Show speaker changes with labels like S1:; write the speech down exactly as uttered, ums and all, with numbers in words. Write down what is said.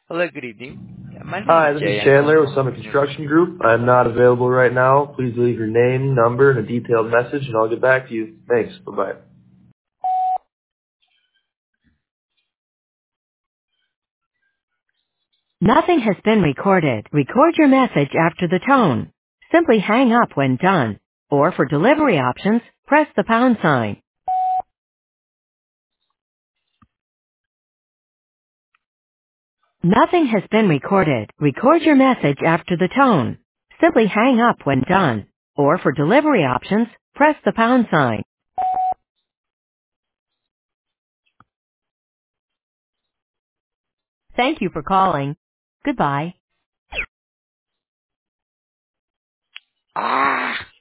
S1: Hello, good evening. Yeah, my name is
S2: Hi, this is
S1: Jay. I'm calling
S2: Chandler with
S1: from
S2: Summit
S1: Visionaire.
S2: Construction Group. I'm not available right now. Please leave your name, number, and a detailed message, and I'll get back to you. Thanks. Bye-bye.
S3: Nothing has been recorded. Record your message after the tone. Simply hang up when done. Or for delivery options, press the pound sign. Nothing has been recorded. Record your message after the tone. Simply hang up when done. Or for delivery options, press the pound sign. Thank you for calling. Goodbye.
S1: Ah!